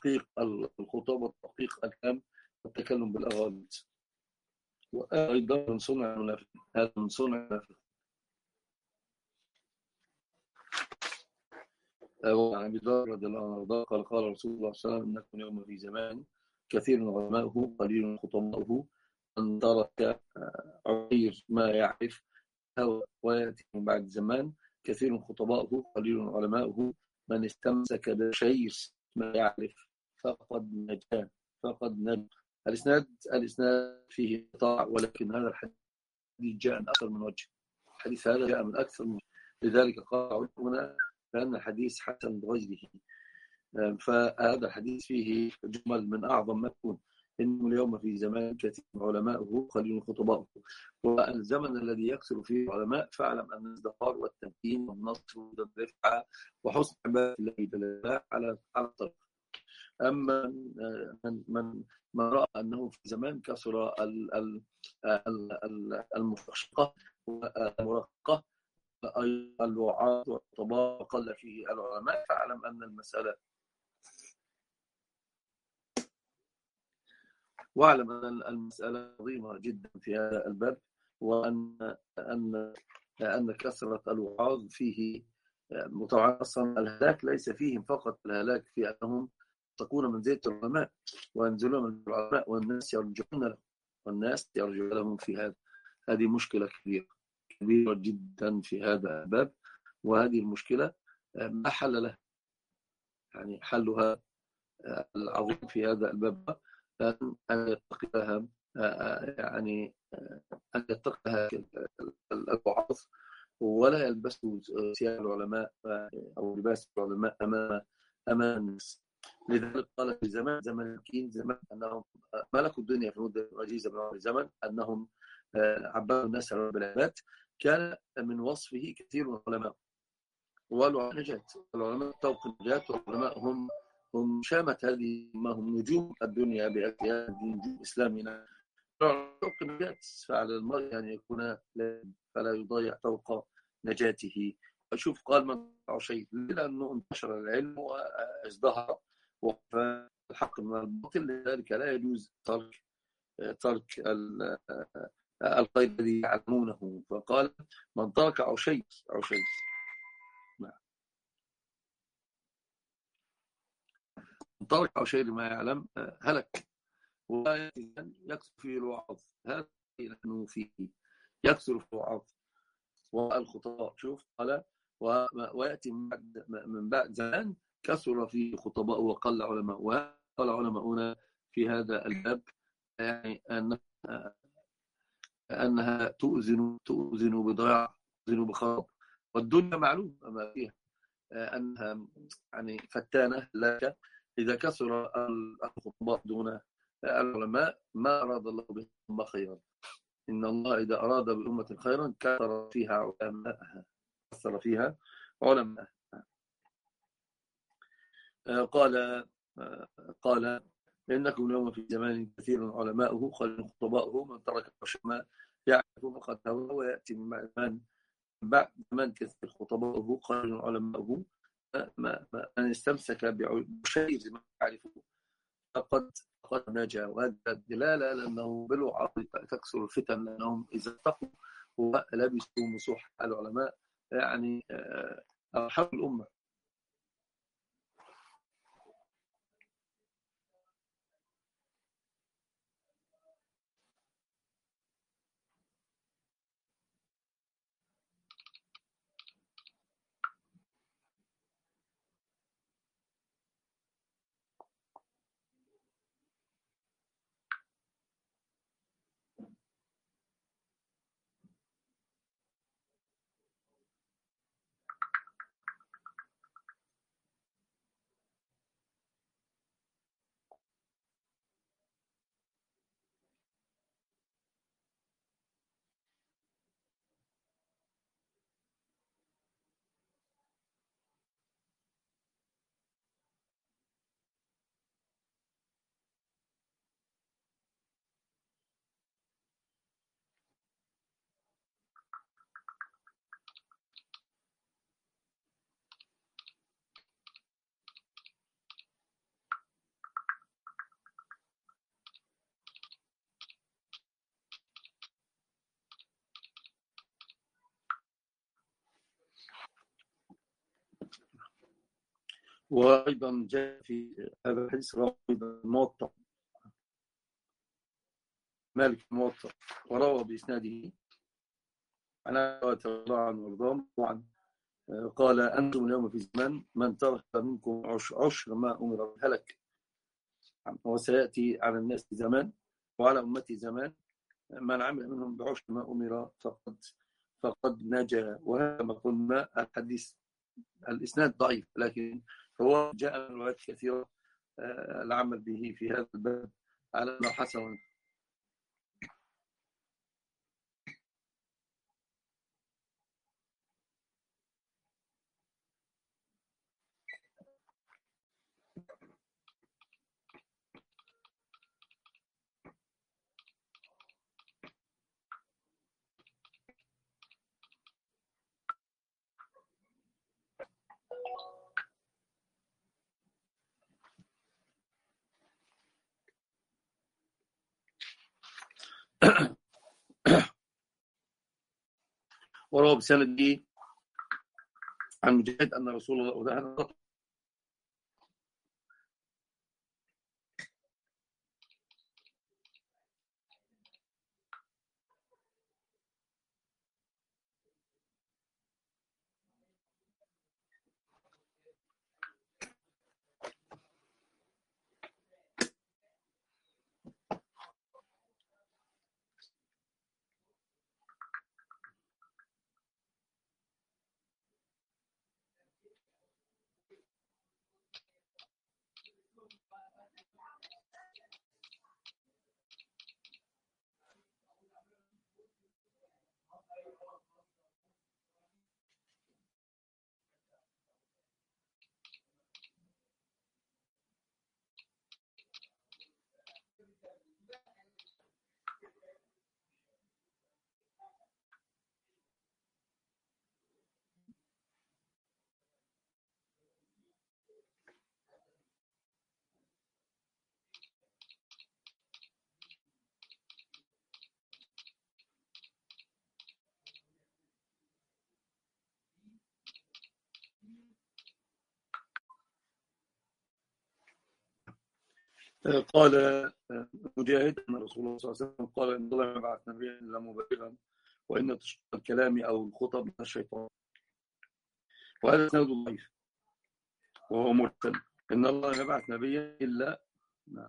تحقيق الخطاب وتحقيق الكلام والتكلم بالأغاني. وأيضا من صنع المنافق، هذا من صنع المنافق. وعن أبي ذر رضي الله عنه قال قال رسول الله صلى الله عليه وسلم: إنكم يوم في زمان كثير من علمائه قليل من خطبائه، من ترك عير ما يعرف ويأتي من بعد زمان كثير من خطبائه قليل من علمائه، من استمسك بشيء ما يعرف فقد نجا. الإسناد فيه قطاع، ولكن هذا الحديث جاء من أكثر من وجه. الحديث هذا جاء من أكثر من وجه، لذلك قال هنا بأن الحديث حسن بغيره. فهذا الحديث فيه جمل من أعظم ما يكون. إنه اليوم في زمان كثير من علمائه قليل من خطبائه، والزمن الذي يكثر فيه العلماء فاعلم أن الازدهار والتمكين والنصر والرفعة وحسن عبادة الله جل على الطريق. أما من رأى أنه في زمان كثر المشقة والمرقة الوعاظ والطباء وقل فيه العلماء، فاعلم أن المسألة واعلم أن المسألة عظيمة جدا في هذا الباب، وأن كثرة الوعاظ فيه متوعد. أصلا الهلاك ليس فيهم فقط، الهلاك في أنهم تكون منزلة العلماء وينزلون من العلماء والناس يرجعون لهم في هذا. هذه مشكلة كبيرة جدا في هذا الباب، وهذه المشكلة ما حل لها. يعني حلها العظيم في هذا الباب أن يتقيها، يعني أن يتقيها الوعظ، ولا يلبسوا ثياب العلماء أو لباس العلماء أمام الناس. لذلك قال في زمان كين، زمان أنهم ملكوا الدنيا في مدة وجيزة من عمر الزمن، أنهم عبادوا الناس على رب العباد. كان من وصفه كثير من العلماء والعلماء نجاة، العلماء توق النجاة، والعلماء هم شامة هذه، ما هم نجوم الدنيا بأكياد نجوم إسلامنا. توق النجاة، فعلى المرء أن يكون فلا يضيع توق نجاته. أشوف قال من شيء لأنه انتشر العلم وازدهر والحق من الباطل، لذلك لا يجوز ترك الخير الذي يعلمونه. فقال من ترك أو شيء من ترك أو شيء ما يعلم هلك. ويكثر فيه الوعظ، هذا لأنه فيه يكثر في الوعظ والخطباء. شوف قال ويأتي من بعد زمان كثر فيه خطباء وقل علماء. وقال علماؤنا في هذا الباب يعني أنها تؤذن بضياع، تؤذن بخراب. والدنيا معلوم ما فيها أنها يعني فتانة لك إذا كثر الخطباء دون العلماء. ما أراد الله بهم خيرا، إن الله إذا أراد بأمة خيرا كثر فيها علماء. قال إنكم اليوم في زمان كثير من علمائه قليل خطبائه، من ترك ما يعرف فقد هوى. ويأتي من بعد زمان كثير خطبائه قليل علمائه، من استمسك بشيء ما يعرفه فقد نجا. وهذا الدلالة لأنه بالوعظ تكثر الفتن، لأنهم إذا اتقوا ولبسوا مسوح العلماء يعني أرحم الأمة. وأيضا جاء في هذا الحديث أيضا الموطأ مالك الموطأ وروى بإسناده عن رضي الله عنه وارضاه طبعا قال أنتم اليوم في زمان من ترك منكم عشر ما أمر هلك. وسيأتي على الناس زمان وعلى أمتي زمان من عمل منهم بعشر ما أمر فقد نجا. وهذا ما قلنا الحديث الإسناد ضعيف، لكن هو جاء من روايات كثيرة العمل به في هذا الباب على أنه حسن. وروى بسنده عن مجاهد أن رسول الله وده قال مجاهد أن رسول الله صلى الله عليه وسلم قال إن الله يبعث نبيا إلا مبلغا وإن تشطيب الكلام أو الخطب من الشيطان. وهذا سند ضعيف وهو مرسل. إن الله يبعث نبيا إلا نعم.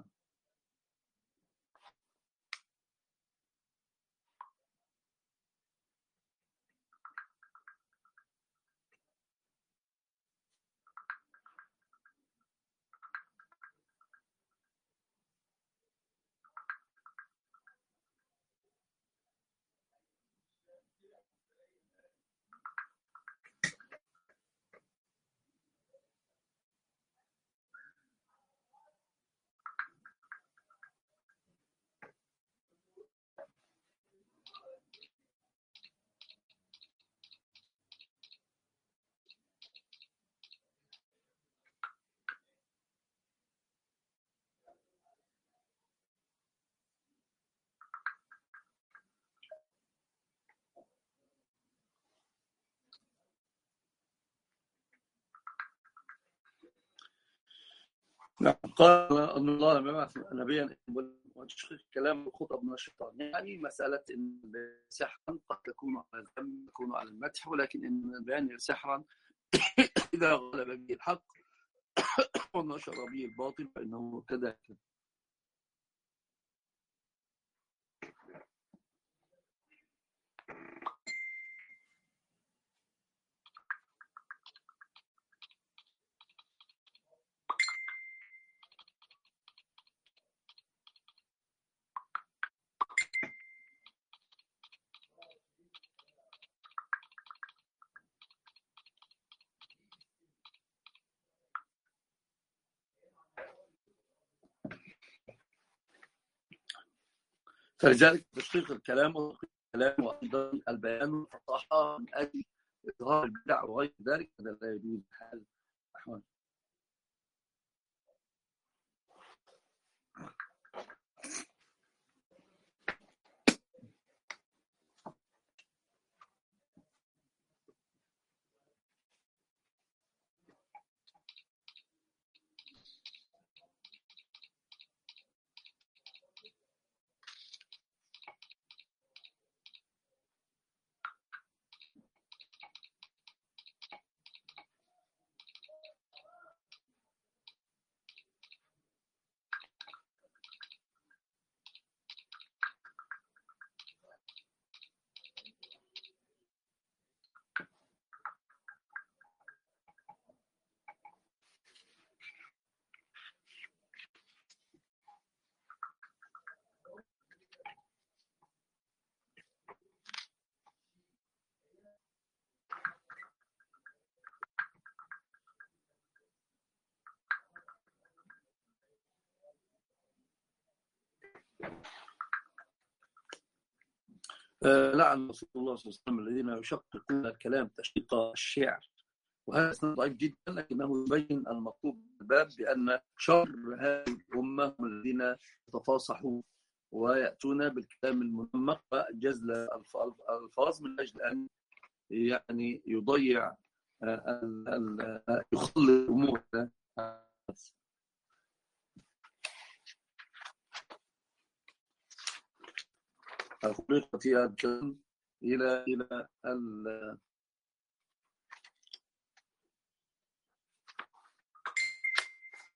نعم. قال أن الله لم يبعث نبيا وتشقيق الكلام والخطب من الشيطان. يعني مسألة إن سحرا قد تكون على الذم تكون على المدح، ولكن إن البيان سحرا إذا غلب به الحق ونشر به الباطل فإنه كذلك. فلذلك تشقيق الكلام وأيضا البيان والفصاحة من أجل إظهار البدع وغير ذلك هذا لا يجوز بحال الأحوال. لعن رسول الله صلى الله عليه وسلم الذين يشققون الكلام تشقيق الشعر، وهذا سند ضعيف جدا، لكنه يبين المطلوب من الباب بأن شر هذه الأمة هم الذين يتفاصحون ويأتون بالكلام المنمق وجزل الألفاظ من أجل أن يعني يضيع يخلي الأمور. خلقت إلى